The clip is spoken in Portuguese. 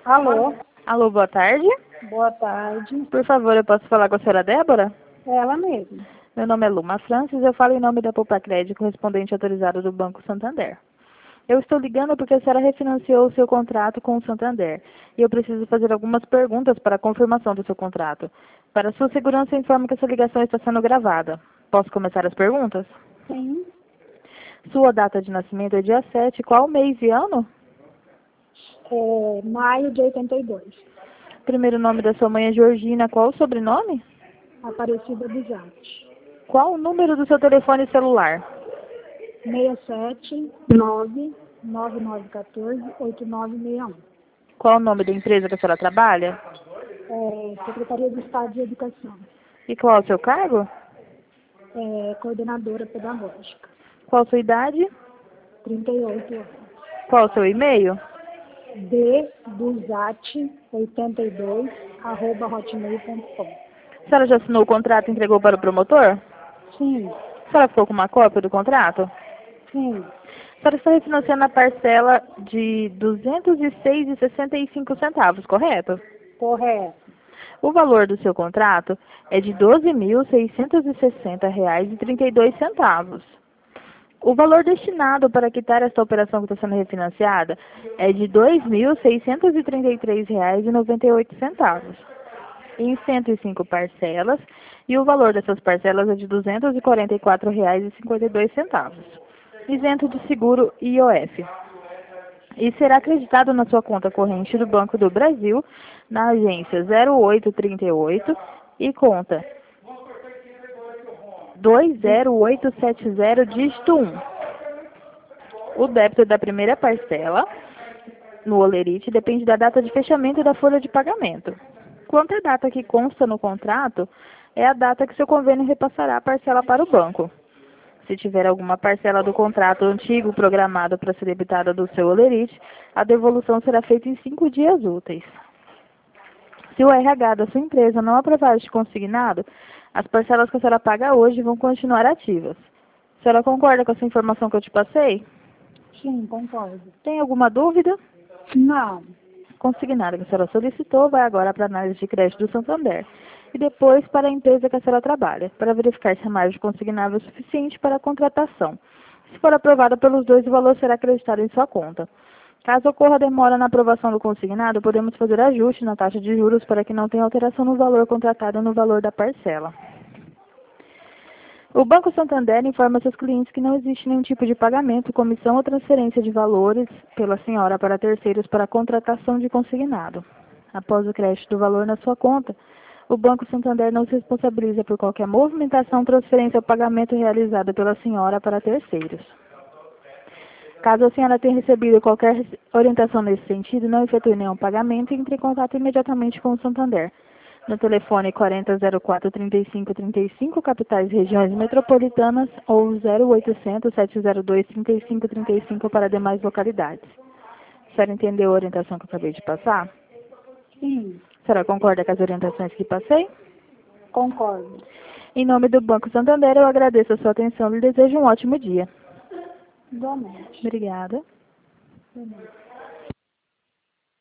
Alô, Alô, boa tarde. boa tarde. Por favor, eu posso falar com a senhora Débora? É ela mesma. Meu nome é Luma Francis, eu falo em nome da Popacred, correspondente autorizado do Banco Santander. Eu estou ligando porque a senhora refinanciou o seu contrato com o Santander e eu preciso fazer algumas perguntas para a confirmação do seu contrato. Para sua segurança, eu informo que essa ligação está sendo gravada. Posso começar as perguntas? Sim. Sua data de nascimento é dia 7. Qual mês e ano? É maio de 82. Primeiro nome da sua mãe é Georgina. Qual o sobrenome? Aparecida dos Altos. Qual o número do seu telefone celular? 67999148961. Qual o nome da empresa que a senhora trabalha? Secretaria de Estado de Educação. E qual é o seu cargo? Coordenadora pedagógica. Qual a sua idade? 38 anos. Qual o seu e-mail? dduzat82@hotmail.com. A senhora já assinou o contrato e entregou para o promotor? Sim, A senhora ficou com uma cópia do contrato? sim, A senhora está refinanciando a parcela de R$ 206,65, correto? correto. O valor do seu contrato é de R$ 12.660,32. O valor destinado para quitar esta operação que está sendo refinanciada é de R$ 2.633,98, em 105 parcelas, e o valor dessas parcelas é de R$ 244,52, isento de seguro e IOF. E será acreditado na sua conta corrente do Banco do Brasil, na agência 0838 e conta 20870, dígito 1. O débito da primeira parcela no Olerite depende da data de fechamento da folha de pagamento. Quanto à data que consta no contrato, é a data que seu convênio repassará a parcela para o banco. Se tiver alguma parcela do contrato antigo programado para ser debitada do seu Olerite, a devolução será feita em 5 dias úteis. Se o RH da sua empresa não aprovar este consignado, as parcelas que a senhora paga hoje vão continuar ativas. A senhora concorda com essa informação que eu te passei? Sim, concordo. Tem alguma dúvida? Não, Consignado que a senhora solicitou vai agora para a análise de crédito do Santander e depois para a empresa que a senhora trabalha, para verificar se a margem consignável é suficiente para a contratação. Se for aprovada pelos dois, o valor será acreditado em sua conta. Caso ocorra demora na aprovação do consignado, podemos fazer ajuste na taxa de juros para que não tenha alteração no valor contratado e no valor da parcela. O Banco Santander informa seus clientes que não existe nenhum tipo de pagamento, comissão ou transferência de valores pela senhora para terceiros para a contratação de consignado. Após o crédito do valor na sua conta, o Banco Santander não se responsabiliza por qualquer movimentação, transferência ou pagamento realizada pela senhora para terceiros. Caso a senhora tenha recebido qualquer orientação nesse sentido, não efetue nenhum pagamento e entre em contato imediatamente com o Santander. No telefone 4004-3535, capitais e regiões metropolitanas, ou 0800-702-3535 para demais localidades. A senhora entendeu a orientação que eu acabei de passar? sim, A senhora concorda com as orientações que passei? concordo. Em nome do Banco Santander, eu agradeço a sua atenção e lhe desejo um ótimo dia. Igualmente. Obrigada. Igualmente.